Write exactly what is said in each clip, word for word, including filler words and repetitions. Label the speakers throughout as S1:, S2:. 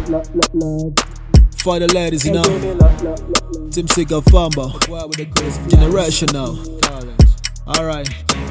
S1: For the ladies, you know. Team Siga Fumble. Generational. Alright.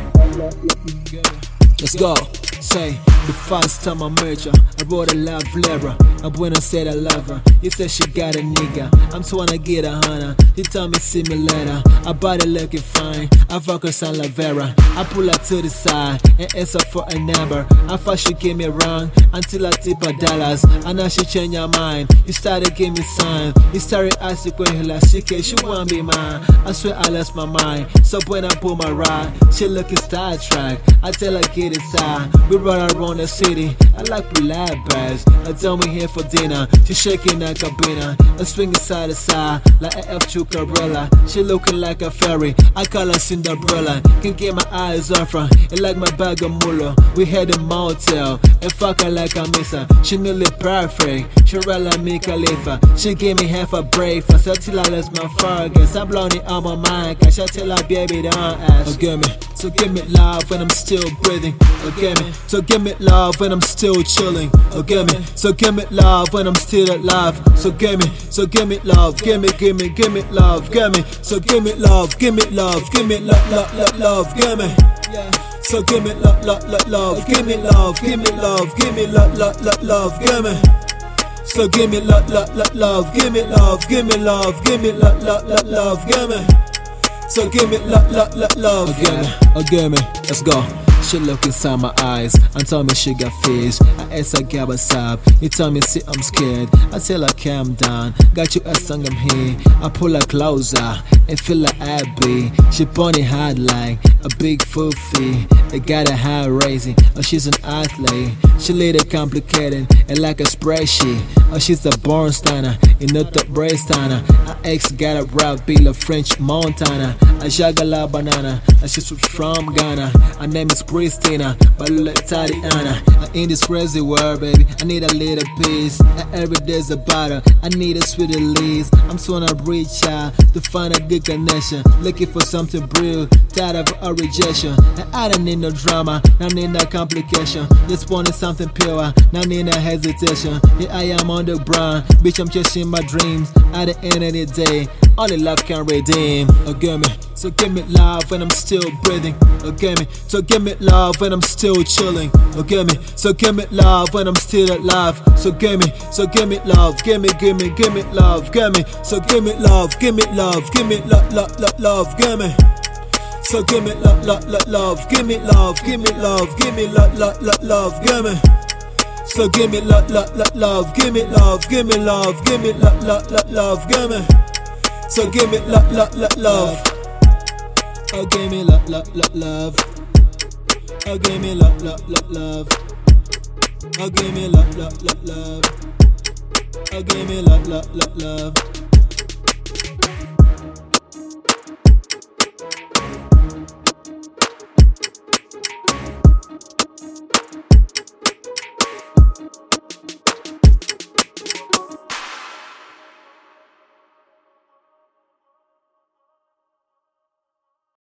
S1: Let's go. Say, the first time I met her, I wrote a love letter. And when I said I love her, he said she got a nigga. I'm tryna get a hundred. He told me see me later. I body looking fine. I fuck her San Lavera. I pull her to the side and ask her for a number. I thought she gave me wrong until I tip her dollars. And now she changed her mind. He started giving me signs. He started asking when like she can, she wanna be mine. I swear I lost my mind. So when I pull my ride, she looking Star Trek. I tell her get inside. We run around the city. I like black bags. I tell me here for dinner. She shaking like a binner. I swinging side to side like a F two Cabrilla. She looking like a fairy. I call her Cinderella. Can't get my eyes off her. It like my bag of moolah. We had a motel and fuck her like I miss her. She nearly perfect. She run like me Khalifa. She gave me half a breakfast until I lost my focus. I'm blowing it on my mind. Cause I tell her baby don't ask. Oh, give me, so give me love when I'm still breathing. Oh, give me, so give me love when I'm still chilling. Oh, give me, so give me love when I'm still alive. So give me, so give me love, give me, give me, give me love, give me. So give me love, give me love, give me love, love, love, love, give me. So give me love, love, love, love, give me love, give me love, give me love, love, love, love, give me. So give me love, love, love, love, give me love, give me love, give me love, love, love, love, give me. So give me love, love, love, love, oh, give me, oh, give me, let's go. She look inside my eyes and tell me she got fish. I ask her get what's up. He tell me see I'm scared. I tell her calm down. Got you a song I'm here. I pull her closer and feel like Abby. She bunny hard like a big foofy. It got her high raising. Oh, she's an athlete. She little complicated and like a spreadsheet. Oh, she's a born stunner and not the brain stunner. Her ex got a rap bill of French Montana. I juggle la banana. And she's from Ghana. Her name is Christina, but like Tatiana. I'm in this crazy world, baby. I need a little peace. And every day's a battle. I need a sweet release. I'm trying to reach out to find a good connection. Looking for something real, tired of a rejection. And I don't need no drama, not need no complication. Just wanted something pure, not need no hesitation. Yeah, I am on the ground, bitch. I'm chasing my dreams. At the end of the day, only love can redeem. Oh, give me, so give me love when I'm still breathing. Oh, give me, so give me love when I'm still chilling. Oh, give me, so give me love when I'm still alive. So give me, so give me love, give me, give me, give me love, give me. So give me love, give me love, give me love, love, love, love, give me. So give me love, love, love, love, give me love, give me love, give me love, love, love, love, give me. So give me love, love, love, love, give me love, give me love, give me love, love, love, love, give me. So give me love, love, love, love. Oh, give me love, love, love, love. Oh, give me love, love, love, love. Oh, give me love, love, love, love. Oh, give me love, love, love, love.